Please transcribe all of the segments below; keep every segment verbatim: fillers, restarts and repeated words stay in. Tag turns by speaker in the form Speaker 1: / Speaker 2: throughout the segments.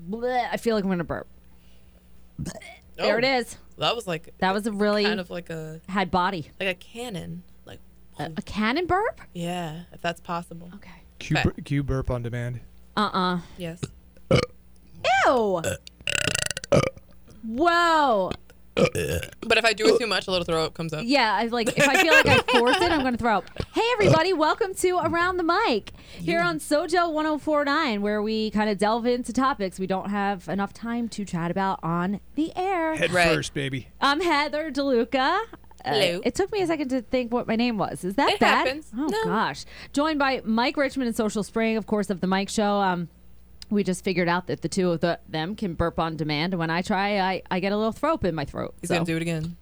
Speaker 1: bleh, I feel like I'm going to burp. Bleh. There
Speaker 2: Oh,
Speaker 1: it is.
Speaker 2: That was like
Speaker 1: That was a really
Speaker 2: kind of like a
Speaker 1: had body.
Speaker 2: like a cannon. Like
Speaker 1: A, a cannon burp?
Speaker 2: yeah, if that's possible.
Speaker 1: Okay.
Speaker 3: Q,
Speaker 2: Okay.
Speaker 3: bur- Q burp on demand.
Speaker 1: Uh-uh.
Speaker 2: Yes.
Speaker 1: Ew. Whoa.
Speaker 2: But if I do it too much, a little throw up comes up.
Speaker 1: Yeah, I like if I feel like I force it, I'm going to throw up. Hey, everybody, welcome to Around the Mic here on Sojo one oh four point nine, where we kind of delve into topics we don't have enough time to chat about on the air.
Speaker 3: Head
Speaker 2: Right.
Speaker 3: first, baby.
Speaker 1: I'm Heather DeLuca.
Speaker 2: Hello.
Speaker 1: Uh, it took me a second to think what my name was. Is that
Speaker 2: It
Speaker 1: bad?
Speaker 2: happens.
Speaker 1: Oh,
Speaker 2: No.
Speaker 1: gosh. Joined by Mike Richmond and Social Spring, of course, of the Mike Show. Um, we just figured out that the two of the, them can burp on demand. And when I try, I, I get a little throw up in my throat.
Speaker 2: He's
Speaker 1: so.
Speaker 2: gonna do it again.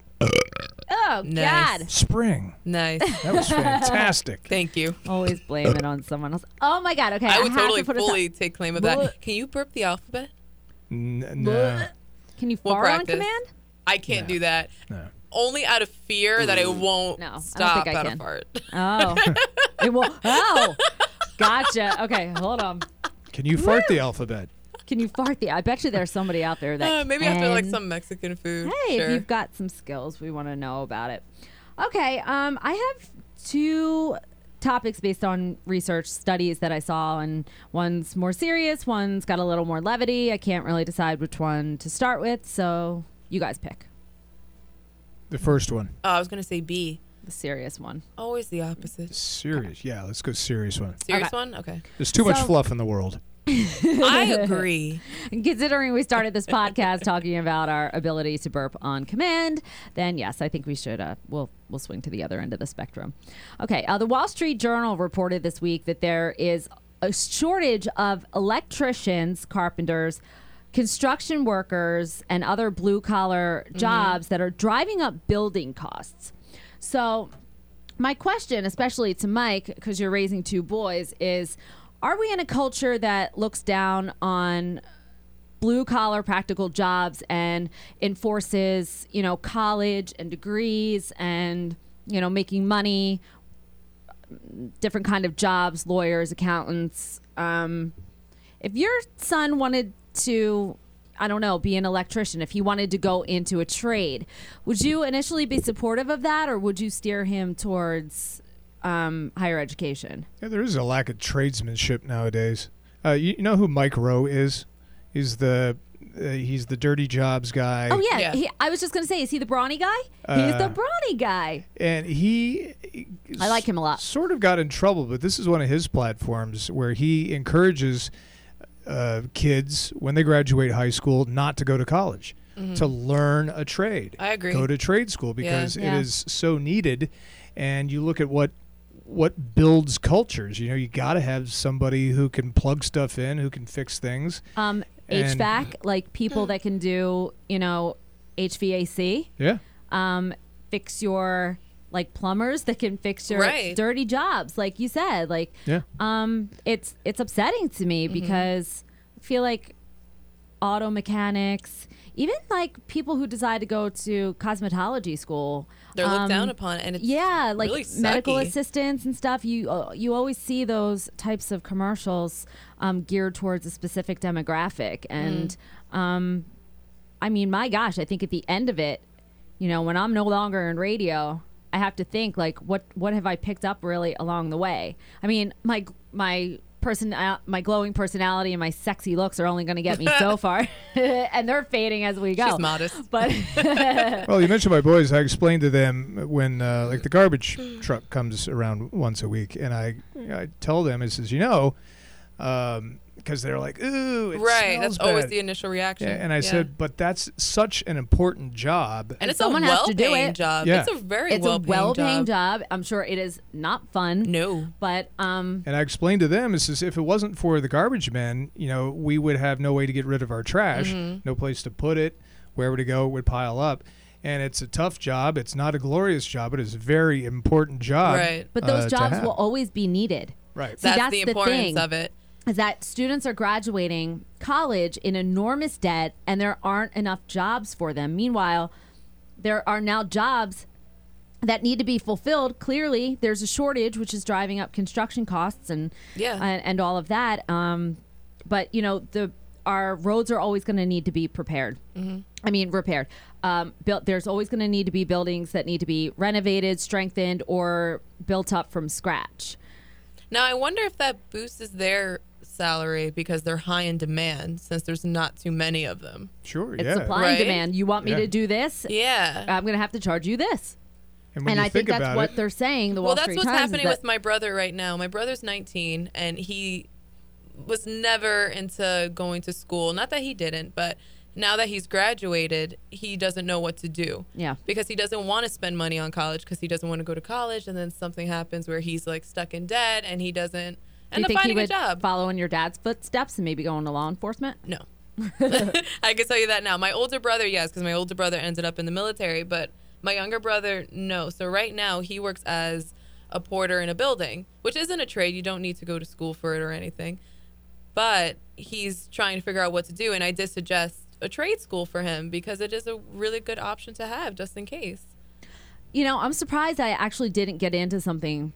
Speaker 1: Oh,
Speaker 2: Nice.
Speaker 1: God.
Speaker 3: Spring.
Speaker 2: Nice.
Speaker 3: That was fantastic.
Speaker 2: Thank you.
Speaker 1: Always blame it on someone else. Oh, my God. Okay.
Speaker 2: I would
Speaker 1: have
Speaker 2: totally
Speaker 1: to put a
Speaker 2: fully take claim of that.
Speaker 1: Bleh.
Speaker 2: Can you burp the alphabet?
Speaker 3: N- no.
Speaker 1: Can you
Speaker 2: We'll
Speaker 1: fart on
Speaker 2: practice.
Speaker 1: command?
Speaker 2: I can't
Speaker 3: No.
Speaker 2: do that.
Speaker 3: No.
Speaker 2: Only out of fear that I won't
Speaker 1: No, I don't
Speaker 2: stop
Speaker 1: think I
Speaker 2: at
Speaker 1: can.
Speaker 2: a fart.
Speaker 1: Oh. It will. Oh. Gotcha. Okay. Hold on.
Speaker 3: Can you fart the alphabet?
Speaker 1: Can you fart the? I bet you there's somebody out there that
Speaker 2: Uh, maybe after like
Speaker 1: can.
Speaker 2: some Mexican food.
Speaker 1: Hey,
Speaker 2: sure.
Speaker 1: if you've got some skills, we want to know about it. Okay, um, I have two topics based on research studies that I saw, and one's more serious, one's got a little more levity. I can't really decide which one to start with, so you guys pick
Speaker 3: The first one.
Speaker 2: Oh, I was gonna say B.
Speaker 1: the serious one.
Speaker 2: Always the opposite.
Speaker 3: Serious. Yeah, let's go serious one.
Speaker 2: Serious
Speaker 1: Okay.
Speaker 2: one? Okay.
Speaker 3: There's too much
Speaker 1: So-
Speaker 3: fluff in the world.
Speaker 2: I agree.
Speaker 1: And considering we started this podcast talking about our ability to burp on command, then yes, I think we should. Uh, we'll we'll swing to the other end of the spectrum. Okay, uh, the Wall Street Journal reported this week that there is a shortage of electricians, carpenters, construction workers, and other blue collar jobs that are driving up building costs. So, my question, especially to Mike, because you're raising two boys, is: are we in a culture that looks down on blue collar practical jobs and enforces, you know, college and degrees and, you know, making money, different kind of jobs, lawyers, accountants? Um, if your son wanted to, I don't know, be an electrician, if he wanted to go into a trade, would you initially be supportive of that, or would you steer him towards um, higher education?
Speaker 3: Yeah, there is a lack of tradesmanship nowadays. Uh, you, you know who Mike Rowe is? He's the uh, he's the dirty jobs guy.
Speaker 1: Oh yeah,
Speaker 2: Yeah.
Speaker 1: He, I was just gonna say, is he the brawny guy? He's the
Speaker 3: Uh,
Speaker 1: brawny guy.
Speaker 3: And he,
Speaker 1: I like him a lot.
Speaker 3: Sort of got in trouble, but this is one of his platforms where he encourages uh, kids when they graduate high school not to go to college, to learn a trade.
Speaker 2: I agree.
Speaker 3: Go to trade school because
Speaker 1: Yeah.
Speaker 3: it is so needed. And you look at what what builds cultures. You know, you got to have somebody who can plug stuff in, who can fix things.
Speaker 1: Um,
Speaker 3: And-
Speaker 1: H V A C, like people that can do, you know, H V A C.
Speaker 3: Yeah.
Speaker 1: Um, fix your like plumbers that can fix your
Speaker 2: Right.
Speaker 1: dirty jobs, like you said. Like,
Speaker 3: Yeah.
Speaker 1: um, it's it's upsetting to me because I feel like auto mechanics, even like people who decide to go to cosmetology school,
Speaker 2: They're looked
Speaker 1: um,
Speaker 2: down upon, and it's
Speaker 1: yeah, like
Speaker 2: really
Speaker 1: medical
Speaker 2: sucky.
Speaker 1: assistants and stuff. You uh, you always see those types of commercials um, geared towards a specific demographic, and
Speaker 2: Mm.
Speaker 1: um, I mean, my gosh, I think at the end of it, you know, when I'm no longer in radio, I have to think like, what what have I picked up really along the way? I mean, my my person, uh, my glowing personality and my sexy looks are only going to get me so far, and they're fading as we go.
Speaker 2: She's modest.
Speaker 1: But
Speaker 3: Well, you mentioned my boys. I explained to them when, uh, like, the garbage truck comes around once a week, and I, I tell them, it says, you know, um, because they're like, ooh, it
Speaker 2: right.
Speaker 3: smells
Speaker 2: That's always
Speaker 3: bad.
Speaker 2: the initial reaction.
Speaker 3: Yeah, and I
Speaker 2: Yeah.
Speaker 3: said, but that's such an important job.
Speaker 2: and it's
Speaker 1: someone
Speaker 2: a
Speaker 1: has to do
Speaker 2: well-paying
Speaker 1: it.
Speaker 2: job.
Speaker 3: Yeah.
Speaker 2: It's a very
Speaker 1: it's a
Speaker 2: well-paying,
Speaker 1: well-paying
Speaker 2: job.
Speaker 1: job. I'm sure it is not fun.
Speaker 2: No.
Speaker 1: But um,
Speaker 3: And I explained to them, is if it wasn't for the garbage men, you know, we would have no way to get rid of our trash,
Speaker 2: Mm-hmm.
Speaker 3: no place to put it, wherever to go, it would pile up. And it's a tough job. It's not a glorious job, but it's a very important job.
Speaker 2: Right.
Speaker 1: but those
Speaker 3: uh, to
Speaker 1: jobs
Speaker 3: have.
Speaker 1: will always be needed.
Speaker 3: Right.
Speaker 1: See,
Speaker 2: That's,
Speaker 1: that's
Speaker 2: the
Speaker 1: the
Speaker 2: importance
Speaker 1: thing.
Speaker 2: of it.
Speaker 1: Is that students are graduating college in enormous debt, and there aren't enough jobs for them. Meanwhile, there are now jobs that need to be fulfilled. Clearly, there's a shortage, which is driving up construction costs and
Speaker 2: Yeah.
Speaker 1: and, and all of that. Um, but you know, the our roads are always going to need to be prepared.
Speaker 2: Mm-hmm.
Speaker 1: I mean, repaired. Um, built. There's always going to need to be buildings that need to be renovated, strengthened, or built up from scratch.
Speaker 2: Now, I wonder if that boosts their salary because they're high in demand since there's not too many of them.
Speaker 3: Sure,
Speaker 1: It's
Speaker 3: yeah.
Speaker 1: supply
Speaker 2: Right?
Speaker 1: and demand. You want me
Speaker 3: Yeah.
Speaker 1: to do this?
Speaker 2: Yeah.
Speaker 1: I'm going to have to charge you this.
Speaker 3: And, when
Speaker 1: And
Speaker 3: you
Speaker 1: I think that's
Speaker 3: about
Speaker 1: what
Speaker 3: it,
Speaker 1: they're saying. The
Speaker 2: well,
Speaker 1: Wall
Speaker 2: that's
Speaker 1: Street
Speaker 2: what's
Speaker 1: Times is
Speaker 2: happening
Speaker 1: that-
Speaker 2: with my brother right now. My brother's nineteen, and he was never into going to school. Not that he didn't, but now that he's graduated, he doesn't know what to do.
Speaker 1: Yeah.
Speaker 2: Because he doesn't want to spend money on college because he doesn't want to go to college, and then something happens where he's like stuck in debt and he doesn't
Speaker 1: Do
Speaker 2: end
Speaker 1: you
Speaker 2: up
Speaker 1: think he
Speaker 2: finding a
Speaker 1: would
Speaker 2: job.
Speaker 1: follow in your dad's footsteps and maybe go into law enforcement?
Speaker 2: No. I can tell you that now. My older brother, yes, because my older brother ended up in the military, but my younger brother, no. So right now he works as a porter in a building, which isn't a trade. You don't need to go to school for it or anything. But he's trying to figure out what to do, and I did suggest a trade school for him because it is a really good option to have just in case.
Speaker 1: You know, I'm surprised I actually didn't get into something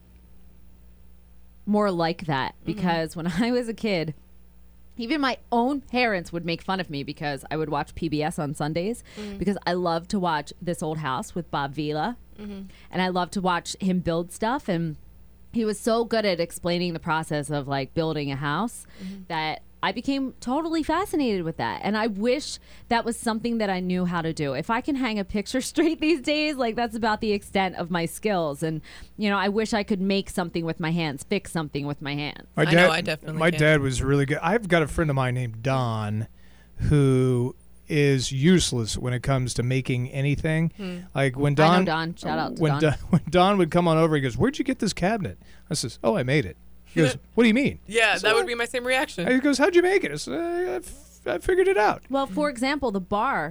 Speaker 1: more like that because mm-hmm. when I was a kid, even my own parents would make fun of me because I would watch P B S on Sundays mm-hmm. because I loved to watch This Old House with Bob Vila. Mm-hmm. And I loved to watch him build stuff. And he was so good at explaining the process of like building a house mm-hmm. that I became totally fascinated with that. And I wish that was something that I knew how to do. If I can hang a picture straight these days, like that's about the extent of my skills. And, you know, I wish I could make something with my hands, fix something with my hands.
Speaker 3: My
Speaker 2: I
Speaker 3: dad,
Speaker 2: know, I definitely
Speaker 3: My
Speaker 2: can.
Speaker 3: dad was really good. I've got a friend of mine named Don who is useless when it comes to making anything. Hmm. Like when Don,
Speaker 1: I know Don. Shout out to
Speaker 3: when
Speaker 1: Don.
Speaker 3: Don. When Don would come on over, he goes, "Where'd you get this cabinet?" I says, "Oh, I made it." He goes, "What do you mean?"
Speaker 2: Yeah,
Speaker 3: So
Speaker 2: that
Speaker 3: what?
Speaker 2: would be my same reaction.
Speaker 3: He goes, "How'd you make it?" I said, I, I, f- I figured it out.
Speaker 1: Well, for example, the bar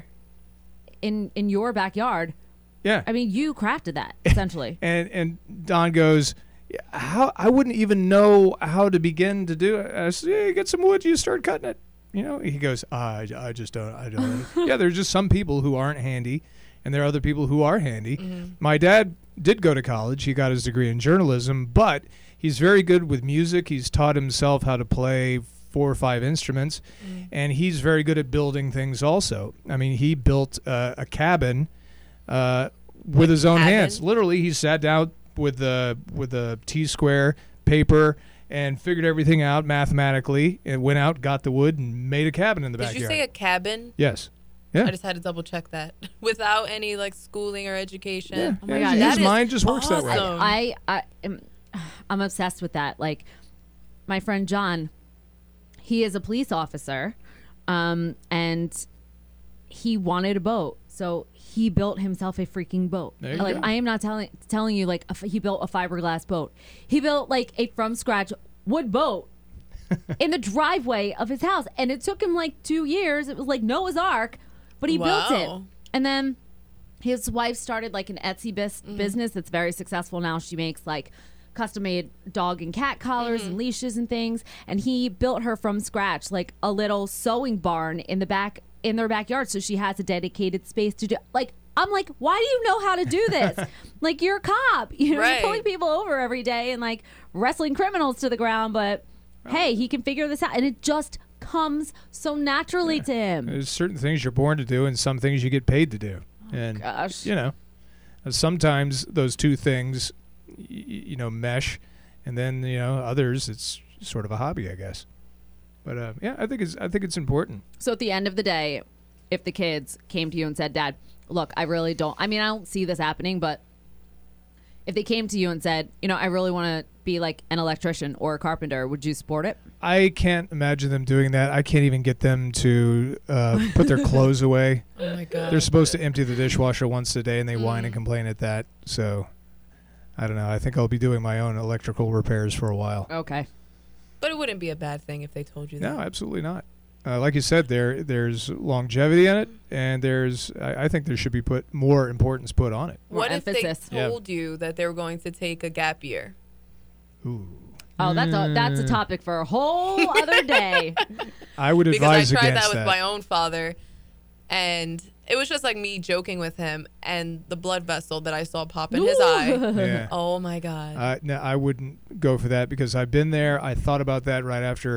Speaker 1: in in your backyard,
Speaker 3: Yeah.
Speaker 1: I mean, you crafted that, essentially.
Speaker 3: And and Don goes, "Yeah, how I wouldn't even know how to begin to do it." I said, "Yeah, you get some wood, you start cutting it." You know, he goes, I, I just don't, I don't. Yeah, there's just some people who aren't handy, and there are other people who are handy. Mm-hmm. My dad did go to college. He got his degree in journalism, but he's very good with music. He's taught himself how to play four or five instruments, mm-hmm. and he's very good at building things also. I mean, he built uh, a cabin uh, with his own
Speaker 2: cabin?
Speaker 3: hands. Literally, he sat down with the with a T-square paper and figured everything out mathematically and went out, got the wood, and made a cabin in the
Speaker 2: Did
Speaker 3: backyard.
Speaker 2: you say a cabin?
Speaker 3: Yes. Yeah.
Speaker 2: I just had to double check that without any like schooling or education.
Speaker 3: Yeah.
Speaker 1: Oh my
Speaker 3: Yeah,
Speaker 1: God,
Speaker 3: his
Speaker 2: that is
Speaker 3: mind just works that way.
Speaker 2: awesome.
Speaker 1: I, I am, I'm obsessed with that. Like, my friend John, he is a police officer, um, and he wanted a boat, so he built himself a freaking boat.
Speaker 3: There you
Speaker 1: Like,
Speaker 3: go.
Speaker 1: I am not telling telling you like a f he built a fiberglass boat. He built like a from scratch wood boat in the driveway of his house, and it took him like two years. It was like Noah's Ark, but he built it.
Speaker 2: Wow.
Speaker 1: And then his wife started like an Etsy bis-
Speaker 2: Mm-hmm.
Speaker 1: business that's very successful now. She makes like custom made dog and cat collars
Speaker 2: Mm-hmm.
Speaker 1: and leashes and things. And he built her from scratch like a little sewing barn in the back in their backyard, so she has a dedicated space to do. Like, I'm like, why do you know how to do this? Like, you're a cop, you know,
Speaker 2: Right.
Speaker 1: you're pulling people over every day and like wrestling criminals to the ground. But hey, he can figure this out, and it just comes so naturally to him.
Speaker 3: There's certain things you're born to do and some things you get paid to do. And,
Speaker 1: Gosh.
Speaker 3: you know, sometimes those two things, y- you know, mesh. And then, you know, others, it's sort of a hobby, I guess. But, uh, yeah, I think it's I think it's important.
Speaker 1: So at the end of the day, if the kids came to you and said, Dad, look, I really don't, I mean, I don't see this happening, but if they came to you and said, you know, I really want to be like an electrician or a carpenter, would you support it?
Speaker 3: I can't imagine them doing that. I can't even get them to uh, put their clothes away.
Speaker 2: Oh my god.
Speaker 3: They're supposed to empty the dishwasher once a day, and they whine
Speaker 2: Mm.
Speaker 3: and complain at that. So, I don't know. I think I'll be doing my own electrical repairs for a while.
Speaker 1: Okay.
Speaker 2: But it wouldn't be a bad thing if they told you that.
Speaker 3: No, absolutely not. Uh, like you said, there there's longevity in it, and there's I, I think there should be put more importance put on it.
Speaker 1: More
Speaker 2: What if
Speaker 1: emphasis.
Speaker 2: they told you that they were going to take a gap year?
Speaker 3: Ooh.
Speaker 1: Oh, that's a that's a
Speaker 3: Mm.
Speaker 1: topic for a whole other day.
Speaker 3: I would
Speaker 2: Because
Speaker 3: advise
Speaker 2: I tried
Speaker 3: against
Speaker 2: that with my own father, and it was just like me joking with him, and the blood vessel that I saw pop in his eye.
Speaker 3: Yeah.
Speaker 2: Oh my god.
Speaker 3: Uh, no, I wouldn't go for that because I've been there. I thought about that right after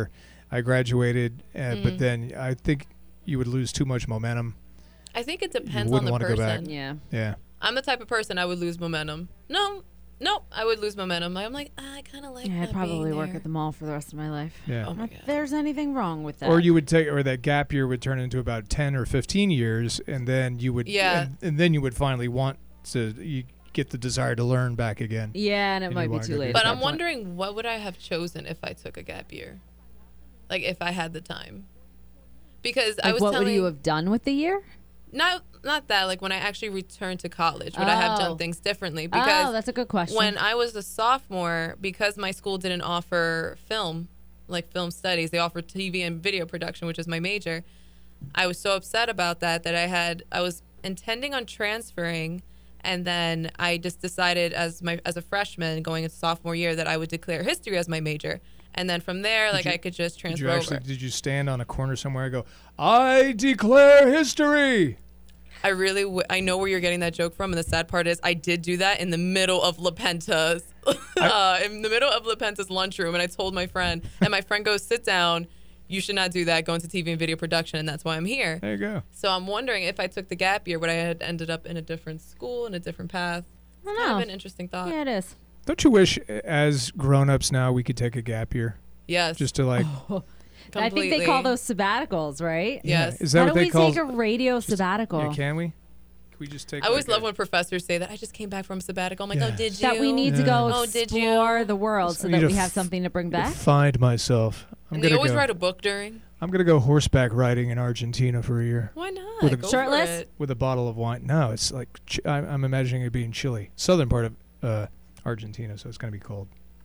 Speaker 3: I graduated, uh,
Speaker 2: Mm.
Speaker 3: but then I think you would lose too much momentum.
Speaker 2: I think it depends on
Speaker 3: wouldn't
Speaker 2: the
Speaker 3: wanna go back.
Speaker 2: person.
Speaker 1: Yeah.
Speaker 3: Yeah.
Speaker 2: I'm the type of person I would lose momentum. No, no, I would lose momentum. I'm like, ah, I kind of like.
Speaker 1: Yeah, I'd
Speaker 2: not
Speaker 1: probably
Speaker 2: being
Speaker 1: work
Speaker 2: there.
Speaker 1: at the mall for the rest of my life.
Speaker 3: Yeah.
Speaker 2: Oh my
Speaker 1: Not
Speaker 2: God.
Speaker 1: that there's anything wrong with that.
Speaker 3: Or you would take, or that gap year would turn into about ten or fifteen years, and then you would,
Speaker 2: Yeah.
Speaker 3: and, and then you would finally want to you get the desire to learn back again.
Speaker 1: Yeah, and it
Speaker 3: And
Speaker 1: might
Speaker 3: you
Speaker 1: be
Speaker 3: wanna
Speaker 1: too
Speaker 3: go
Speaker 1: late.
Speaker 3: get
Speaker 2: But
Speaker 1: at
Speaker 2: I'm
Speaker 1: that point.
Speaker 2: wondering, what would I have chosen if I took a gap year? Like if I had the time. Because I
Speaker 1: Like,
Speaker 2: was
Speaker 1: what
Speaker 2: telling
Speaker 1: would you have done with the year?
Speaker 2: not not that like when I actually returned to college, would I have
Speaker 1: Oh.
Speaker 2: done things differently?
Speaker 1: Oh,
Speaker 2: Because
Speaker 1: that's a good question.
Speaker 2: when I was a sophomore, because my school didn't offer film, like film studies, they offered T V and video production, which is my major. I was so upset about that that I had I was intending on transferring, and then I just decided as my as a freshman going into sophomore year that I would declare history as my major, and then from there, like
Speaker 3: you-
Speaker 2: I could just
Speaker 3: Did
Speaker 2: transfer
Speaker 3: you actually?
Speaker 2: over.
Speaker 3: Did you stand on a corner somewhere and go, "I declare history"?
Speaker 2: I really, w- I know where you're getting that joke from, and the sad part is, I did do that in the middle of La Penta's, uh, in the middle of La Penta's lunchroom, and I told my friend, and my friend goes, "Sit down. You should not do that. Go into T V and video production, and that's why I'm here."
Speaker 3: There you go.
Speaker 2: So I'm wondering if I took the gap year, would I had ended up in a different school, in a different path?
Speaker 1: I don't
Speaker 2: Kind
Speaker 1: know.
Speaker 2: of an interesting thought.
Speaker 1: Yeah, it is.
Speaker 3: Don't you wish, as grown-ups now, we could take a gap year
Speaker 2: Yes,
Speaker 3: just to like?
Speaker 1: I think they call those sabbaticals, right?
Speaker 2: Yes.
Speaker 3: Yeah. Is that
Speaker 1: How
Speaker 3: what
Speaker 1: do
Speaker 3: they
Speaker 1: we
Speaker 3: call?
Speaker 1: take a radio sabbatical?
Speaker 3: Yeah, can we? Can we just take?
Speaker 2: I always
Speaker 3: like
Speaker 2: love
Speaker 3: a-
Speaker 2: when professors say that. I just came back from sabbatical. I'm like,
Speaker 3: Yeah.
Speaker 2: oh, did you?
Speaker 1: that we need to
Speaker 3: Yeah.
Speaker 1: go
Speaker 2: Oh, did you?
Speaker 1: explore the world
Speaker 3: I
Speaker 1: so
Speaker 3: need
Speaker 1: that
Speaker 3: to
Speaker 1: we have
Speaker 3: f-
Speaker 1: something to bring
Speaker 3: to
Speaker 1: back.
Speaker 3: find myself. I'm
Speaker 2: And they
Speaker 3: gonna
Speaker 2: always
Speaker 3: go.
Speaker 2: write a book during.
Speaker 3: I'm gonna go horseback riding in Argentina for a year
Speaker 2: Why not?
Speaker 3: With a-
Speaker 2: Go for
Speaker 1: Shirtless?
Speaker 2: it.
Speaker 3: with a bottle of wine. No, it's like Ch- I'm, I'm imagining it being Chile, southern part of uh, Argentina, so it's gonna be cold.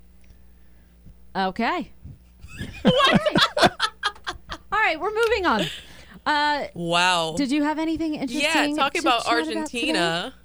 Speaker 1: Okay. All right, we're moving on. Uh,
Speaker 2: Wow.
Speaker 1: did you have anything interesting?
Speaker 2: Yeah, talking
Speaker 1: to
Speaker 2: about
Speaker 1: chat
Speaker 2: Argentina.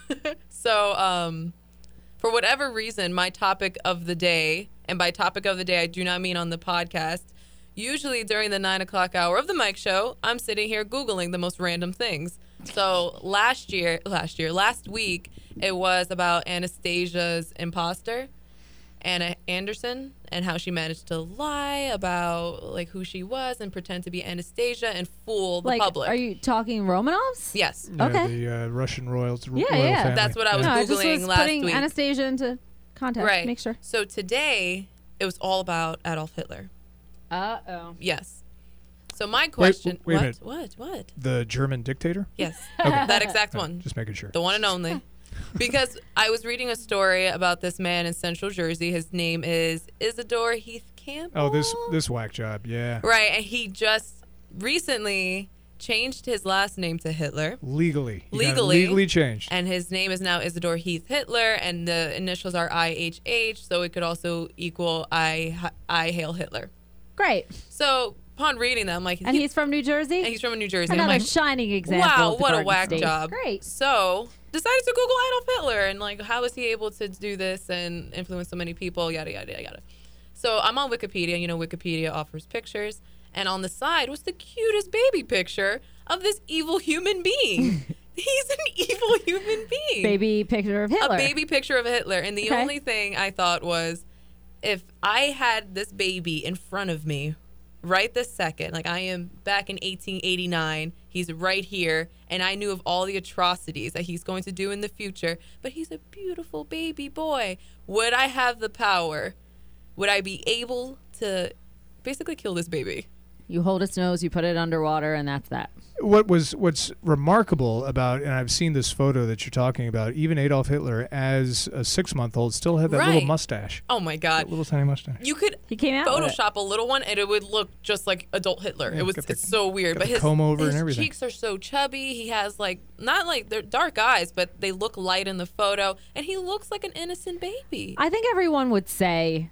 Speaker 2: so, um, for whatever reason, my topic of the day, and by topic of the day, I do not mean on the podcast. Usually during the nine o'clock hour of the Mike Show, I'm sitting here Googling the most random things. So last year, last year, last week, it was about Anastasia's imposter, Anna Anderson, and how she managed to lie about like who she was and pretend to be Anastasia and fool the
Speaker 1: like,
Speaker 2: public.
Speaker 1: are you talking Romanovs?
Speaker 2: Yes.
Speaker 3: Yeah,
Speaker 1: Okay.
Speaker 3: The uh, Russian royals.
Speaker 1: Yeah,
Speaker 3: royal
Speaker 1: yeah.
Speaker 3: family.
Speaker 2: That's what I was
Speaker 1: No, I just
Speaker 2: Googling
Speaker 1: was
Speaker 2: last
Speaker 1: putting
Speaker 2: week.
Speaker 1: Anastasia into context.
Speaker 2: Right.
Speaker 1: Make sure.
Speaker 2: So today it was all about Adolf Hitler.
Speaker 1: Uh oh.
Speaker 2: Yes. So my question.
Speaker 3: wait a
Speaker 2: what?
Speaker 3: minute.
Speaker 2: What? What?
Speaker 3: The German dictator.
Speaker 2: Yes.
Speaker 3: Okay.
Speaker 2: That exact
Speaker 3: Uh,
Speaker 2: one.
Speaker 3: Just making sure.
Speaker 2: The one and only. Because I was reading a story about this man in Central Jersey. His name is Isidore Heath Campbell.
Speaker 3: Oh, this this whack job. Yeah.
Speaker 2: Right, and he just recently changed his last name to Hitler.
Speaker 3: Legally. He got it
Speaker 2: Legally.
Speaker 3: legally changed.
Speaker 2: And his name is now Isidore Heath Hitler, and the initials are I H H, so it could also equal I I Hail Hitler.
Speaker 1: Great.
Speaker 2: So upon reading that, I'm like,
Speaker 1: And he's from New Jersey?
Speaker 2: and he's from New Jersey. I'm
Speaker 1: Another
Speaker 2: like,
Speaker 1: shining example.
Speaker 2: wow,
Speaker 1: of the
Speaker 2: what a
Speaker 1: Garden
Speaker 2: whack
Speaker 1: State.
Speaker 2: job.
Speaker 1: Great.
Speaker 2: So decided to Google Adolf Hitler and like, how is he able to do this and influence so many people? Yada yada yada yada. So I'm on Wikipedia. You know, Wikipedia offers pictures, and on the side was the cutest baby picture of this evil human being. He's an evil human being.
Speaker 1: Baby picture of Hitler.
Speaker 2: A baby picture of Hitler. And the
Speaker 1: Okay.
Speaker 2: only thing I thought was, if I had this baby in front of me right this second, like I am back in eighteen eighty-nine, he's right here, and I knew of all the atrocities that he's going to do in the future, but he's a beautiful baby boy, would I have the power? Would I be able to basically kill this baby?
Speaker 1: You hold its nose, you put it underwater, and that's that.
Speaker 3: What was what's remarkable about, and I've seen this photo that you're talking about. Even Adolf Hitler, as a six-month-old, still had that
Speaker 2: Right.
Speaker 3: little mustache,
Speaker 2: Oh my
Speaker 3: that
Speaker 2: God.
Speaker 3: little tiny mustache.
Speaker 2: You could
Speaker 1: He came out with it.
Speaker 2: Photoshop a little one and it would look just like adult Hitler.
Speaker 3: Yeah,
Speaker 2: it was
Speaker 3: got the-
Speaker 2: it's so weird.
Speaker 3: got
Speaker 2: But
Speaker 3: the
Speaker 2: his,
Speaker 3: comb over
Speaker 2: his
Speaker 3: and everything.
Speaker 2: cheeks are so chubby. He has like not like they're dark eyes, but they look light in the photo, and he looks like an innocent baby.
Speaker 1: I think everyone would say,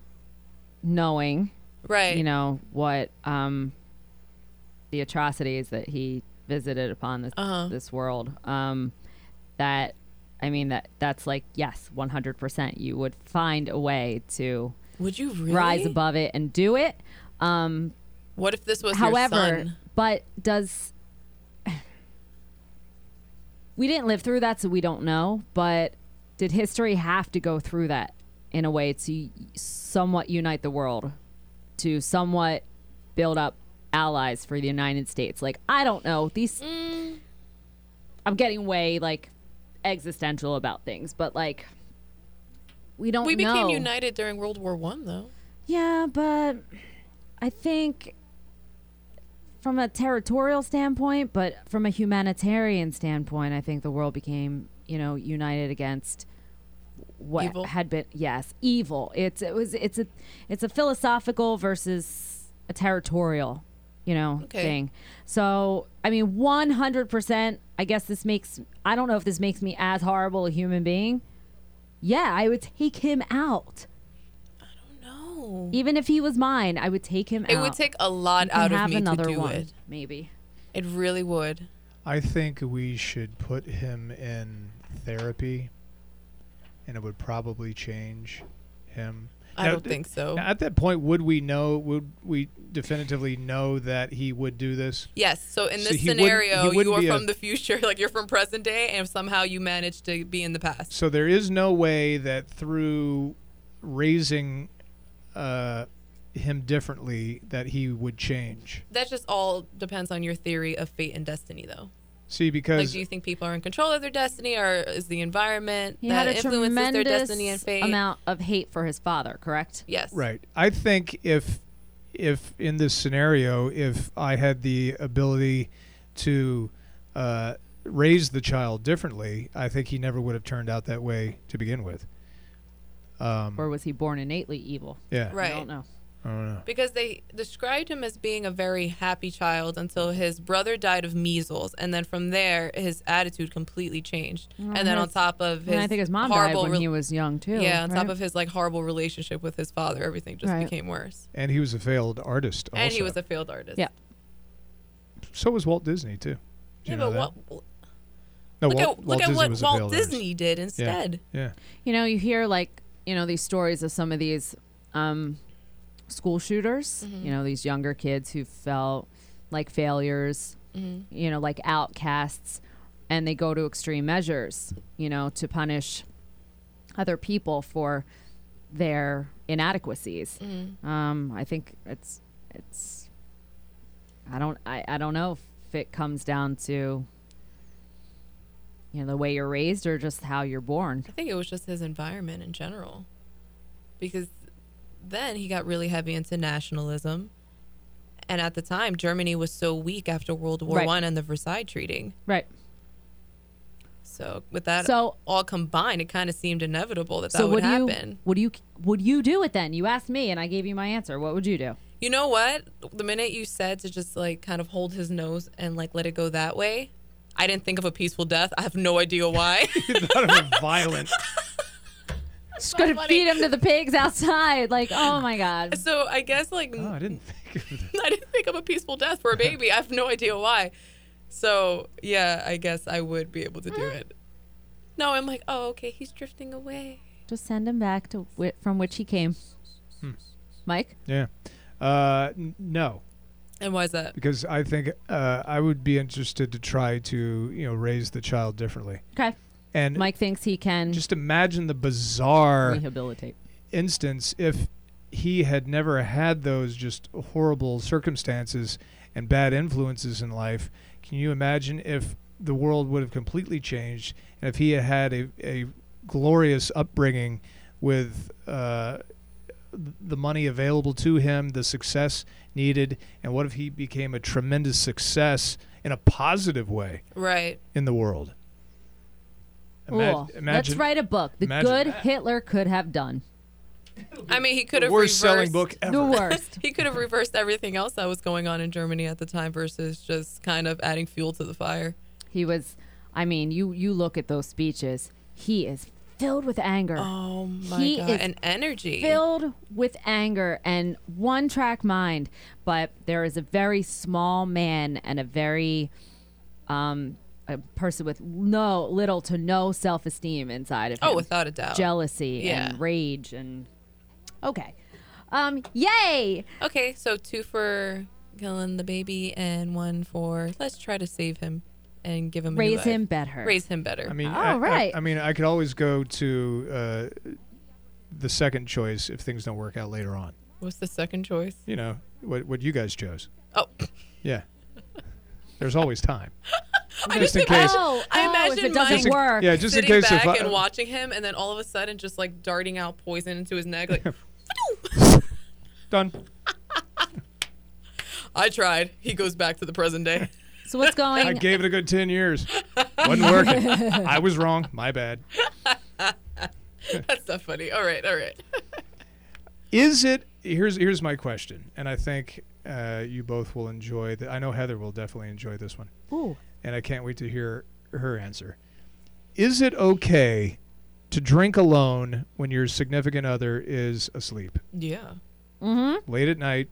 Speaker 1: knowing,
Speaker 2: Right.
Speaker 1: you know, what um, the atrocities that he visited upon this
Speaker 2: Uh-huh.
Speaker 1: this world, um, that, I mean, that that's like, yes, one hundred percent. You would find a way to
Speaker 2: Would you really
Speaker 1: rise above it and do it. Um,
Speaker 2: What if this was
Speaker 1: However,
Speaker 2: your son?
Speaker 1: but does we didn't live through that, so we don't know. But did history have to go through that in a way to somewhat unite the world, to somewhat build up allies for the United States. Like, I don't know. These
Speaker 2: Mm.
Speaker 1: I'm getting way like existential about things, but like we don't
Speaker 2: We became
Speaker 1: know.
Speaker 2: united during World War One, though.
Speaker 1: Yeah, but I think from a territorial standpoint, but from a humanitarian standpoint, I think the world became, you know, united against what
Speaker 2: Evil?
Speaker 1: had been yes, evil. It's it was it's a it's a philosophical versus a territorial, you know,
Speaker 2: Okay.
Speaker 1: thing. So, I mean, one hundred percent, I guess this makes I don't know if this makes me as horrible a human being. Yeah, I would take him out.
Speaker 2: No.
Speaker 1: Even if he was mine, I would take him
Speaker 2: It
Speaker 1: out.
Speaker 2: would take a lot
Speaker 1: You can
Speaker 2: out of
Speaker 1: have
Speaker 2: me
Speaker 1: another
Speaker 2: to do
Speaker 1: one,
Speaker 2: it.
Speaker 1: maybe.
Speaker 2: It really would.
Speaker 3: I think we should put him in therapy, and it would probably change him.
Speaker 2: I
Speaker 3: Now,
Speaker 2: don't
Speaker 3: d-
Speaker 2: think so.
Speaker 3: Now, at that point, would we know? Would we definitively know that he would do this?
Speaker 2: Yes. So in
Speaker 3: So
Speaker 2: this
Speaker 3: he wouldn't-
Speaker 2: scenario,
Speaker 3: he wouldn't
Speaker 2: you are
Speaker 3: be a-
Speaker 2: from the future, like you're from present day, and somehow you managed to be in the past.
Speaker 3: So there is no way that through raising uh, him differently that he would change.
Speaker 2: That just all depends on your theory of fate and destiny, though.
Speaker 3: See,
Speaker 2: Like,
Speaker 3: because
Speaker 2: do you think people are in control of their destiny, or is the environment
Speaker 1: He
Speaker 2: that
Speaker 1: had a
Speaker 2: influences their
Speaker 1: tremendous
Speaker 2: destiny and fate?
Speaker 1: amount of hate for his father, correct?
Speaker 2: Yes.
Speaker 3: right, I think if if in this scenario, if I had the ability to uh, raise the child differently, I think he never would have turned out that way to begin with. Um,
Speaker 1: Or was he born innately evil?
Speaker 3: yeah,
Speaker 2: Right.
Speaker 1: I don't know.
Speaker 3: I don't know.
Speaker 2: Because they described him as being a very happy child until his brother died of measles, and then from there his attitude completely changed.
Speaker 1: Well,
Speaker 2: and then on
Speaker 1: his-
Speaker 2: top of his
Speaker 1: And I think his mom died
Speaker 2: horrible
Speaker 1: when
Speaker 2: re-
Speaker 1: he was young too.
Speaker 2: yeah, on
Speaker 1: right?
Speaker 2: top of his like horrible relationship with his father, everything just
Speaker 1: Right.
Speaker 2: became worse.
Speaker 3: And he was a failed artist. Also.
Speaker 2: And he was a failed artist.
Speaker 1: Yeah.
Speaker 3: So was Walt Disney too. Did
Speaker 2: Yeah,
Speaker 3: you know
Speaker 2: but
Speaker 3: that?
Speaker 2: what?
Speaker 3: No,
Speaker 2: look
Speaker 3: Walt,
Speaker 2: at,
Speaker 3: Walt
Speaker 2: look at
Speaker 3: Disney
Speaker 2: what
Speaker 3: was a
Speaker 2: Walt
Speaker 3: failed
Speaker 2: Disney
Speaker 3: artist.
Speaker 2: did instead.
Speaker 3: Yeah.
Speaker 1: You know, you hear like, you know, these stories of some of these um, school shooters,
Speaker 2: Mhm.
Speaker 1: you know, these younger kids who felt like failures,
Speaker 2: Mhm.
Speaker 1: you know, like outcasts, and they go to extreme measures, you know, to punish other people for their inadequacies.
Speaker 2: Mhm.
Speaker 1: Um, I think it's it's I don't I, I don't know if it comes down to you know the way you're raised or just how you're born.
Speaker 2: I think it was just his environment in general. Because then he got really heavy into nationalism. And at the time, Germany was so weak after World War
Speaker 1: Right.
Speaker 2: One and the Versailles Treaty.
Speaker 1: Right.
Speaker 2: So with that
Speaker 1: So
Speaker 2: all combined, it kind of seemed inevitable that that
Speaker 1: so
Speaker 2: would
Speaker 1: would you
Speaker 2: happen.
Speaker 1: would you would you do it then? You asked me and I gave you my answer. What would you do?
Speaker 2: You know what? The minute you said to just like kind of hold his nose and like let it go that way, I didn't think of a peaceful death. I have no idea why.
Speaker 3: Thought of a violent.
Speaker 1: Just gonna
Speaker 2: funny.
Speaker 1: feed him to the pigs outside. Like, oh my god.
Speaker 2: So I guess like
Speaker 3: Oh, I didn't think of that.
Speaker 2: I didn't think of a peaceful death for a baby. I have no idea why. So yeah, I guess I would be able to do it. No, I'm like, oh, okay, he's drifting away.
Speaker 1: Just send him back to whi- from which he came.
Speaker 3: Hmm.
Speaker 1: Mike?
Speaker 3: Yeah. Uh, n- no,
Speaker 2: And why is that?
Speaker 3: because I think uh, I would be interested to try to you know raise the child differently.
Speaker 1: Okay.
Speaker 3: And
Speaker 1: Mike thinks he can
Speaker 3: just imagine the bizarre
Speaker 1: rehabilitate.
Speaker 3: instance if he had never had those just horrible circumstances and bad influences in life. Can you imagine if the world would have completely changed and if he had had a, a glorious upbringing with uh, the money available to him, the success needed, and what if he became a tremendous success in a positive way
Speaker 2: Right.
Speaker 3: in the world?
Speaker 1: Cool.
Speaker 3: Imag-
Speaker 1: Let's
Speaker 3: imagine
Speaker 1: write a book. The
Speaker 3: imagine
Speaker 1: good
Speaker 3: that.
Speaker 1: Hitler could have done.
Speaker 2: I mean, he could
Speaker 3: the
Speaker 2: have
Speaker 3: worst selling
Speaker 2: reversed-
Speaker 3: book ever.
Speaker 1: The worst.
Speaker 2: He could have reversed everything else that was going on in Germany at the time versus just kind of adding fuel to the fire.
Speaker 1: He was, I mean, you you look at those speeches. He is filled with anger.
Speaker 2: Oh my
Speaker 1: He
Speaker 2: god,
Speaker 1: is
Speaker 2: and energy.
Speaker 1: Filled with anger and one track mind, but there is a very small man and a very um a person with no little to no self-esteem inside of him.
Speaker 2: Oh, without a doubt.
Speaker 1: Jealousy
Speaker 2: Yeah.
Speaker 1: and rage and okay. Um yay!
Speaker 2: Okay, so two for killing the baby and one for let's try to save him and give him a new
Speaker 1: Raise
Speaker 2: life.
Speaker 1: him better.
Speaker 2: Raise him better.
Speaker 3: I mean,
Speaker 1: All
Speaker 3: I, I-
Speaker 1: right.
Speaker 3: I, mean, I could always go to uh, the second choice if things don't work out later on.
Speaker 2: What's the second choice?
Speaker 3: You know, what what you guys chose.
Speaker 2: Oh.
Speaker 3: Yeah. There's always time.
Speaker 2: I
Speaker 3: Just in
Speaker 2: just-
Speaker 3: case.
Speaker 1: Oh,
Speaker 2: I
Speaker 1: oh,
Speaker 2: imagine
Speaker 1: if it
Speaker 2: mine-
Speaker 1: doesn't work.
Speaker 3: Yeah, just in
Speaker 2: Sitting
Speaker 3: case
Speaker 2: back
Speaker 3: if I,
Speaker 2: and watching him, and then all of a sudden just like darting out poison into his neck. Like,
Speaker 3: done.
Speaker 2: I tried. He goes back to the present day.
Speaker 1: So what's going?
Speaker 3: I gave it a good ten years. Wasn't working. I was wrong. My bad.
Speaker 2: That's not funny. All right, all right.
Speaker 3: Is it? Here's here's my question, and I think uh, you both will enjoy. The, I know Heather will definitely enjoy this one,
Speaker 1: Ooh.
Speaker 3: and I can't wait to hear her answer. Is it okay to drink alone when your significant other is asleep
Speaker 2: Yeah.
Speaker 1: Mm-hmm.
Speaker 3: late at night?